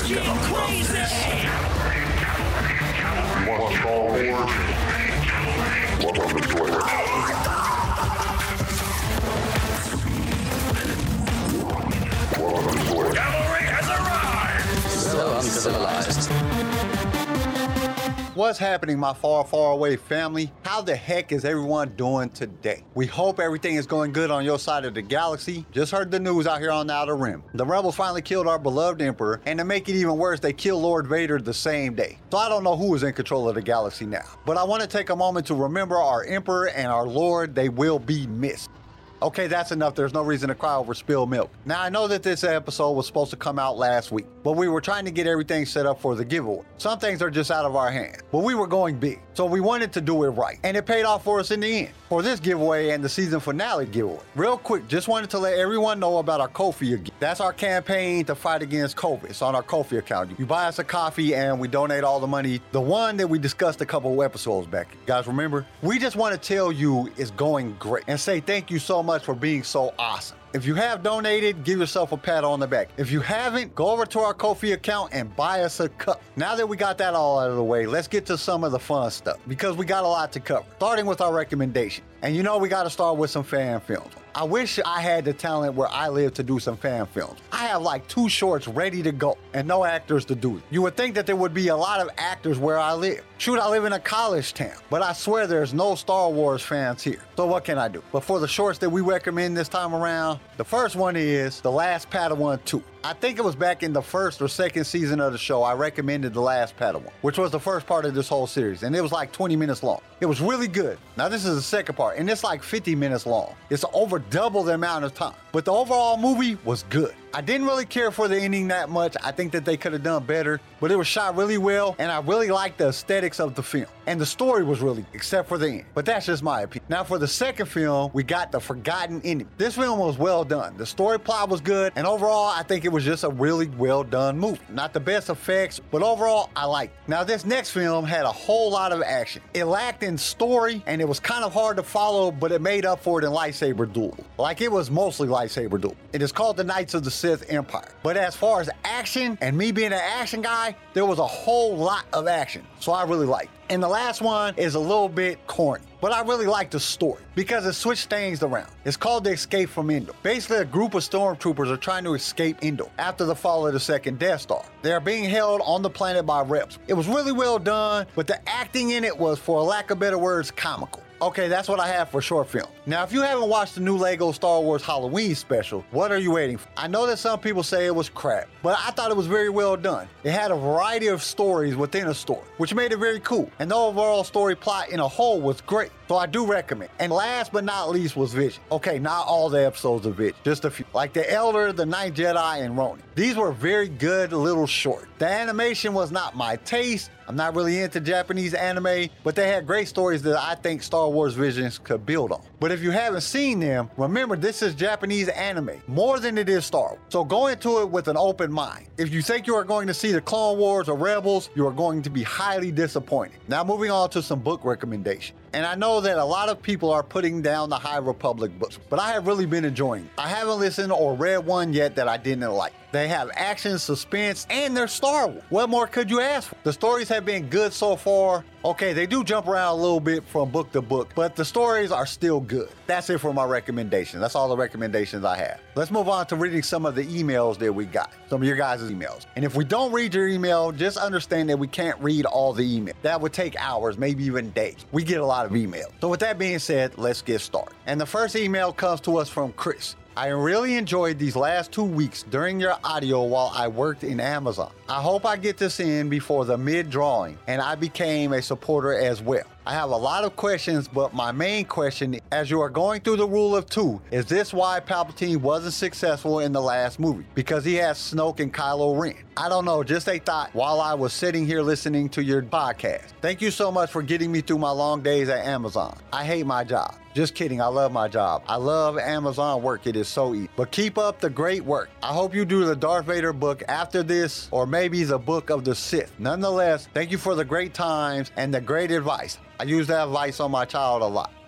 crazy! You want Star Wars? Welcome to Twitter. Cavalry has arrived! So uncivilized. What's happening, my far, far away family? How the heck is everyone doing today? We hope everything is going good on your side of the galaxy. Just heard the news out here on the Outer Rim. The rebels finally killed our beloved Emperor, and to make it even worse, they killed Lord Vader the same day. So I don't know who is in control of the galaxy now. But I want to take a moment to remember our Emperor and our Lord. They will be missed. Okay, that's enough. There's no reason to cry over spilled milk. Now, I know that this episode was supposed to come out last week, but we were trying to get everything set up for the giveaway. Some things are just out of our hands, but we were going big, so we wanted to do it right, and it paid off for us in the end. For this giveaway and the season finale giveaway. Real quick, just wanted to let everyone know about our Ko-fi again. That's our campaign to fight against COVID. It's on our Ko-fi account. You buy us a coffee and we donate all the money. The one that we discussed a couple of episodes back. You guys remember? We just want to tell you it's going great and say thank you so much for being so awesome. If you have donated, give yourself a pat on the back. If you haven't, go over to our Ko-fi account and buy us a cup. Now that we got that all out of the way, let's get to some of the fun stuff because we got a lot to cover. Starting with our recommendation. And you know we got to start with some fan films. I wish I had the talent where I live to do some fan films. I have like 2 shorts ready to go and no actors to do it. You would think that there would be a lot of actors where I live. Shoot, I live in a college town, but I swear there's no Star Wars fans here. So what can I do? But for the shorts that we recommend this time around, the first one is The Last Padawan 2. I think it was back in the first or second season of the show, I recommended The Last Padawan, which was the first part of this whole series, and it was like 20 minutes long. It was really good. Now this is the second part, and it's like 50 minutes long. It's over double the amount of time, but the overall movie was good. I didn't really care for the ending that much. I think that they could have done better, but it was shot really well, and I really liked the aesthetics of the film. And the story was really, except for the end. But that's just my opinion. Now for the second film, we got The Forgotten Ending. This film was well done. The story plot was good, and overall, I think it was just a really well done movie. Not the best effects, but overall, I liked it. Now this next film had a whole lot of action. It lacked in story, and it was kind of hard to follow, but it made up for it in lightsaber duel. Like it was mostly lightsaber duel. It is called The Knights of the Sith Empire. But as far as action, and me being an action guy, there was a whole lot of action. So I really liked it. And the last one is a little bit corny, but I really like the story because it switched things around. It's called The Escape from Endor. Basically, a group of stormtroopers are trying to escape Endor after the fall of the second Death Star. They are being held on the planet by rebels. It was really well done, but the acting in it was, for lack of better words, comical. Okay, that's what I have for short film. Now, if you haven't watched the new Lego Star Wars Halloween special, what are you waiting for? I know that some people say it was crap, but I thought it was very well done. It had a variety of stories within a story, which made it very cool. And the overall story plot in a whole was great. So I do recommend. And last but not least was Vision. Okay, not all the episodes of Vision, just a few. Like The Elder, The Ninth Jedi, and Ronin. These were very good little short. The animation was not my taste. I'm not really into Japanese anime, but they had great stories that I think Star Wars Visions could build on. But if you haven't seen them, remember this is Japanese anime, more than it is Star Wars. So go into it with an open mind. If you think you are going to see the Clone Wars or Rebels, you are going to be highly disappointed. Now moving on to some book recommendations. And I know that a lot of people are putting down the High Republic books, but I have really been enjoying it. I haven't listened or read one yet that I didn't like. They have action, suspense, and they're Star Wars. What more could you ask for? The stories have been good so far. Okay, they do jump around a little bit from book to book, but the stories are still good. That's it for my recommendations. That's all the recommendations I have. Let's move on to reading some of the emails that we got, some of your guys' emails. And if we don't read your email, just understand that we can't read all the emails. That would take hours, maybe even days. We get a lot of emails. So with that being said, let's get started. And the first email comes to us from Chris. I really enjoyed these last 2 weeks during your audio while I worked in Amazon. I hope I get this in before the mid-drawing, and I became a supporter as well. I have a lot of questions, but my main question, as you are going through the rule of 2, is this why Palpatine wasn't successful in the last movie? Because he has Snoke and Kylo Ren. I don't know, just a thought while I was sitting here listening to your podcast. Thank you so much for getting me through my long days at Amazon. I hate my job. Just kidding, I love my job. I love Amazon work, it is so easy. But keep up the great work. I hope you do the Darth Vader book after this, or maybe the Book of the Sith. Nonetheless, thank you for the great times and the great advice. I use that advice on my child a lot.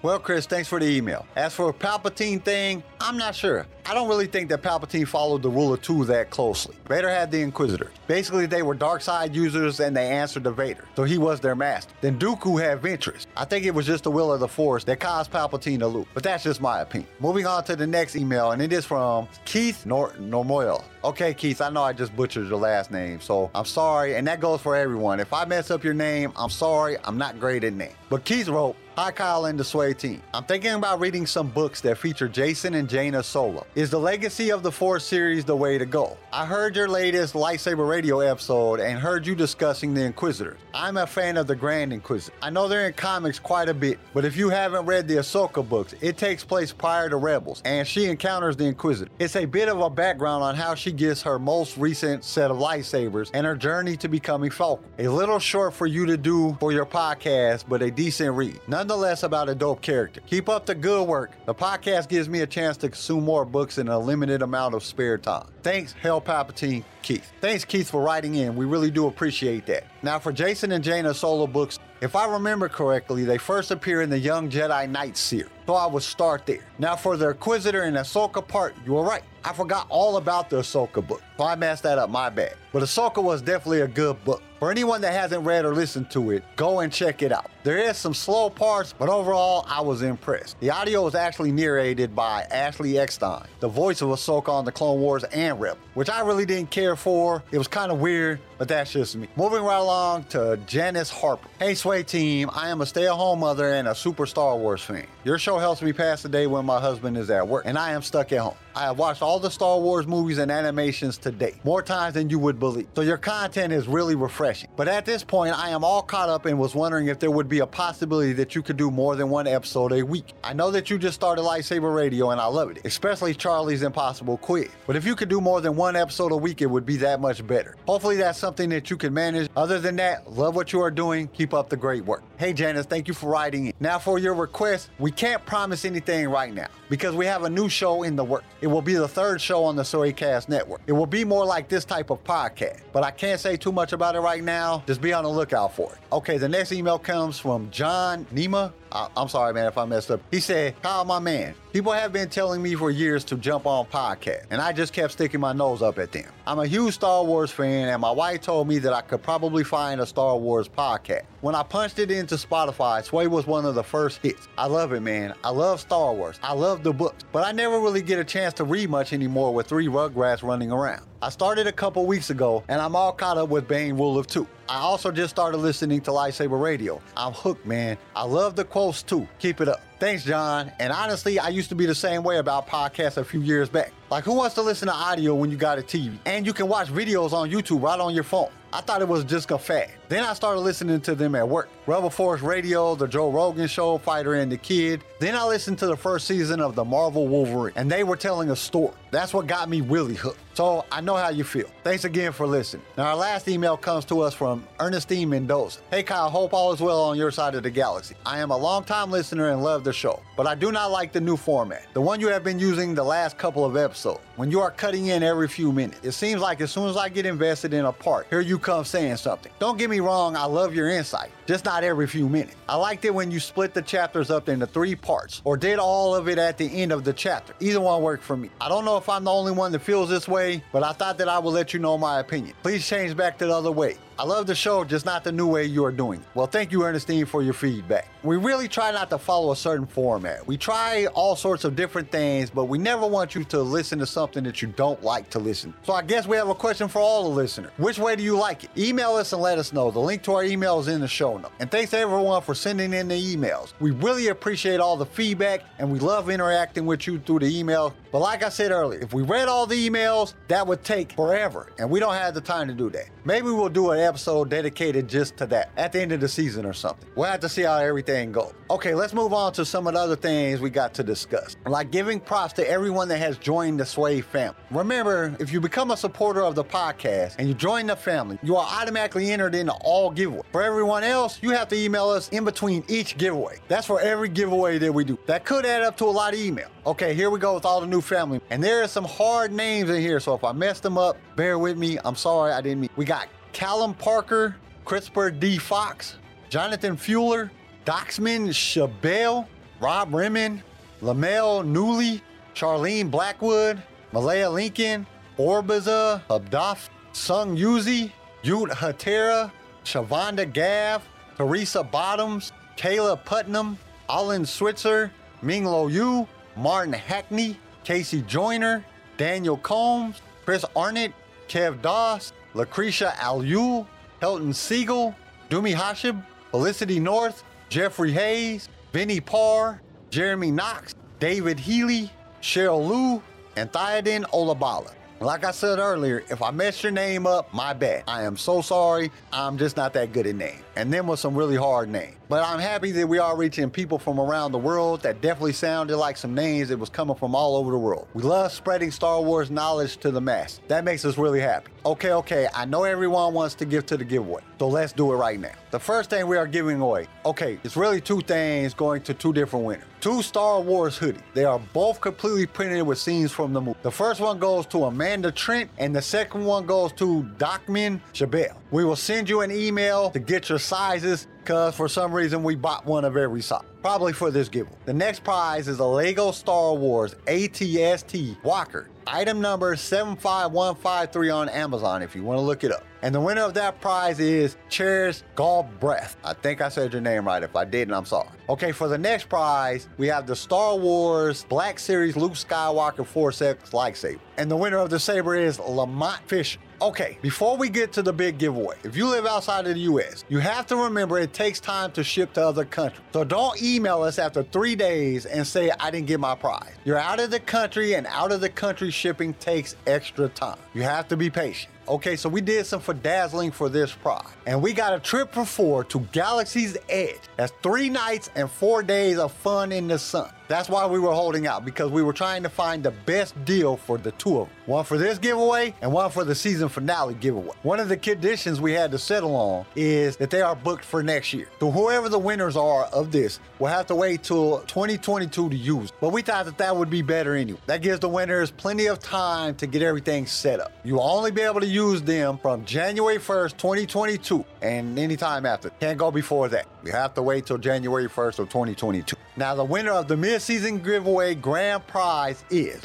Well, Chris, thanks for the email. As for a Palpatine thing, I'm not sure. I don't really think that Palpatine followed the rule of two that closely. Vader had the Inquisitors. Basically, they were dark side users and they answered to Vader, so he was their master. Then Dooku had Ventress. I think it was just the will of the Force that caused Palpatine to lose, but that's just my opinion. Moving on to the next email, and it is from Keith Normoyle. Okay, Keith, I know I just butchered your last name, so I'm sorry, and that goes for everyone. If I mess up your name, I'm sorry, I'm not great at names. But Keith wrote, "Hi Kyle and the Sway team. I'm thinking about reading some books that feature Jacen and Jaina solo. Is the Legacy of the Force series the way to go? I heard your latest Lightsaber Radio episode and heard you discussing the Inquisitors. I'm a fan of the Grand Inquisitor. I know they're in comics quite a bit, but if you haven't read the Ahsoka books, it takes place prior to Rebels, and she encounters the Inquisitor. It's a bit of a background on how she gets her most recent set of lightsabers and her journey to becoming Falcon. A little short for you to do for your podcast, but a decent read. Nonetheless, about a dope character. Keep up the good work. The podcast gives me a chance to consume more books in a limited amount of spare time. Thanks, Hail Palpatine, Keith." Thanks, Keith, for writing in. We really do appreciate that. Now, for Jacen and Jaina solo books, if I remember correctly, they first appear in the Young Jedi Knight series, so I would start there. Now, for the Inquisitor and Ahsoka part, you were right. I forgot all about the Ahsoka book, so I messed that up, my bad. But Ahsoka was definitely a good book. For anyone that hasn't read or listened to it, go and check it out. There is some slow parts, but overall, I was impressed. The audio was actually narrated by Ashley Eckstein, the voice of Ahsoka on the Clone Wars and Rebels, which I really didn't care for. It was kind of weird, but that's just me. Moving right along to Janice Harper. "Hey Sway team, I am a stay-at-home mother and a super Star Wars fan. Your show helps me pass the day when my husband is at work, and I am stuck at home. I have watched all the Star Wars movies and animations to date, more times than you would believe. So your content is really refreshing. But at this point, I am all caught up and was wondering if there would be a possibility that you could do more than one episode a week. I know that you just started Lightsaber Radio and I love it, especially Charlie's Impossible Quiz. But if you could do more than one episode a week, it would be that much better. Hopefully that's something that you can manage. Other than that, love what you are doing. Keep up the great work." Hey Janice, thank you for writing in. Now for your request, we can't promise anything right now because we have a new show in the work. It will be the third show on the Swaycast Network. It will be more like this type of podcast, but I can't say too much about it right now. Just be on the lookout for it. Okay, the next email comes from John Nima. I'm sorry, man, if I messed up. He said, "Kyle, my man, people have been telling me for years to jump on podcasts, and I just kept sticking my nose up at them. I'm a huge Star Wars fan, and my wife told me that I could probably find a Star Wars podcast. When I punched it into Spotify, Sway was one of the first hits. I love it, man. I love Star Wars. I love the books, but I never really get a chance to read much anymore with 3 Rugrats running around. I started a couple weeks ago, and I'm all caught up with Bane Rule of Two. I also just started listening to Lightsaber Radio. I'm hooked, man. I love the quotes too. Keep it up." Thanks, John. And honestly, I used to be the same way about podcasts a few years back. Like, who wants to listen to audio when you got a TV? And you can watch videos on YouTube right on your phone. I thought it was just a fad. Then I started listening to them at work. Rebel Force Radio, The Joe Rogan Show, Fighter and the Kid. Then I listened to the first season of the Marvel Wolverine, and they were telling a story. That's what got me really hooked. So I know how you feel. Thanks again for listening. Now our last email comes to us from Ernestine Mendoza. "Hey Kyle, hope all is well on your side of the galaxy. I am a long-time listener and love the show, but I do not like the new format, the one you have been using the last couple of episodes, when you are cutting in every few minutes. It seems like as soon as I get invested in a part, here you come saying something. Don't get me wrong, I love your insight, just not every few minutes. I liked it when you split the chapters up into 3 parts, or did all of it at the end of the chapter. Either one worked for me. I don't know if I'm the only one that feels this way, but I thought that I would let you know my opinion. Please change back to the other way. I love the show, just not the new way you are doing it." Well, thank you, Ernestine, for your feedback. We really try not to follow a certain format. We try all sorts of different things, but we never want you to listen to something that you don't like to listen to. So I guess we have a question for all the listeners. Which way do you like it? Email us and let us know. The link to our email is in the show notes. And thanks to everyone for sending in the emails. We really appreciate all the feedback, and we love interacting with you through the email. But like I said earlier, if we read all the emails, that would take forever, and we don't have the time to do that. Maybe we'll do an episode dedicated just to that at the end of the season or something. We'll have to see how everything goes. Okay, let's move on to some of the other things we got to discuss, like giving props to everyone that has joined the Sway family. Remember, if you become a supporter of the podcast and you join the family, you are automatically entered into all giveaways. For everyone else, you have to email us in between each giveaway. That's for every giveaway that we do. That could add up to a lot of email. Okay, here we go with all the new family. And there are some hard names in here, so if I messed them up, bear with me. I'm sorry, I didn't mean. We got Callum Parker, Christopher D. Fox, Jonathan Fuller, Doxman Chabelle, Rob Rimmon, Lamel Newley, Charlene Blackwood, Malaya Lincoln, Orbaza Abdaf, Sung Yuzi, Yute Hatera, Shavonda Gav, Teresa Bottoms, Kayla Putnam, Alan Switzer, Minglo Yu, Martin Hackney, Casey Joyner, Daniel Combs, Chris Arnett, Kev Doss, Lucretia Alule, Hilton Siegel, Dumi Hashib, Felicity North, Jeffrey Hayes, Vinnie Parr, Jeremy Knox, David Healy, Cheryl Liu, and Theoden Olabala. Like I said earlier, if I messed your name up, my bad. I am so sorry. I'm just not that good at names. And them was some really hard names. But I'm happy that we are reaching people from around the world that definitely sounded like some names that was coming from all over the world. We love spreading Star Wars knowledge to the mass. That makes us really happy. Okay, I know everyone wants to give to the giveaway, so let's do it right now. The first thing we are giving away, it's really two things going to two different winners. 2 Star Wars hoodies. They are both completely printed with scenes from the movie. The first one goes to Amanda Trent, and the second one goes to Docmin Chabelle. We will send you an email to get your sizes, because for some reason we bought one of every size. Probably for this giveaway. The next prize is a Lego Star Wars ATST Walker. Item number 75153 on Amazon if you want to look it up. And the winner of that prize is Cherish Galbraith. I think I said your name right. If I didn't, I'm sorry. Okay, for the next prize, we have the Star Wars Black Series Luke Skywalker Force-X lightsaber. And the winner of the saber is Lamont Fisher. Okay, before we get to the big giveaway, if you live outside of the US, you have to remember it takes time to ship to other countries. So don't email us after 3 days and say, I didn't get my prize. You're out of the country, and out of the country shipping takes extra time. You have to be patient. Okay, so we did some dazzling for this prize. And we got a trip for 4 to Galaxy's Edge. That's 3 nights and 4 days of fun in the sun. That's why we were holding out, because we were trying to find the best deal for the 2 of them. One for this giveaway and one for the season finale giveaway. One of the conditions we had to settle on is that they are booked for next year. So whoever the winners are of this will have to wait till 2022 to use. But we thought that that would be better anyway. That gives the winners plenty of time to get everything set up. You will only be able to use them from January 1st, 2022 and anytime after. Can't go before that. You have to wait till January 1st of 2022. Now the winner of the mid-season giveaway grand prize is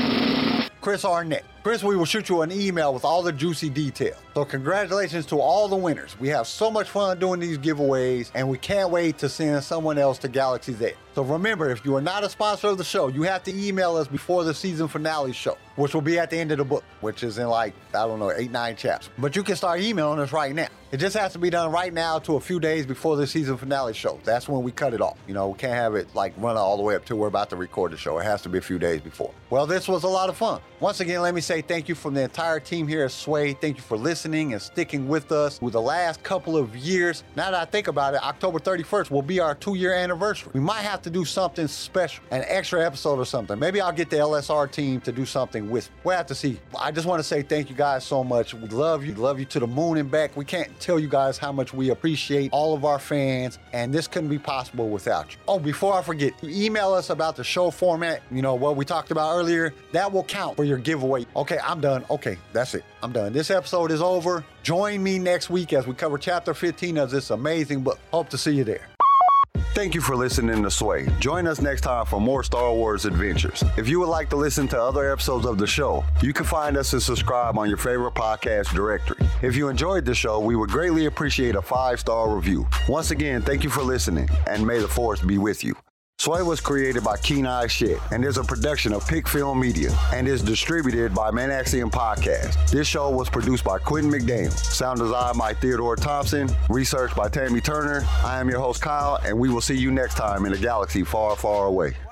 Chris Arnett. Chris, we will shoot you an email with all the juicy details. So congratulations to all the winners. We have so much fun doing these giveaways, and we can't wait to send someone else to Galaxy's Edge. So remember, if you are not a sponsor of the show, you have to email us before the season finale show, which will be at the end of the book, which is in 8, 9 chapters. But you can start emailing us right now. It just has to be done right now to a few days before the season finale show. That's when we cut it off. We can't have it run all the way up till we're about to record the show. It has to be a few days before. Well, this was a lot of fun. Once again, let me say thank you from the entire team here at Sway. Thank you for listening and sticking with us through the last couple of years. Now that I think about it, October 31st will be our 2-year anniversary. We might have to do something special, an extra episode or something. Maybe I'll get the LSR team to do something with me. We'll have to see. I just want to say thank you guys so much. We love you to the moon and back. We can't tell you guys how much we appreciate all of our fans, and this couldn't be possible without you. Oh, before I forget, email us about the show format, what we talked about earlier. That will count for your giveaway. Okay, I'm done. Okay, that's it. I'm done. This episode is over. Join me next week as we cover chapter 15 of this amazing book. Hope to see you there. Thank you for listening to Sway. Join us next time for more Star Wars adventures. If you would like to listen to other episodes of the show, you can find us and subscribe on your favorite podcast directory. If you enjoyed the show, we would greatly appreciate a 5-star review. Once again, thank you for listening, and may the Force be with you. Sway was created by Keen Eye Shed and is a production of Pick Film Media and is distributed by Manaxian Podcast. This show was produced by Quentin McDaniel, sound design by Theodore Thompson, research by Tammy Turner. I am your host, Kyle, and we will see you next time in a galaxy far, far away.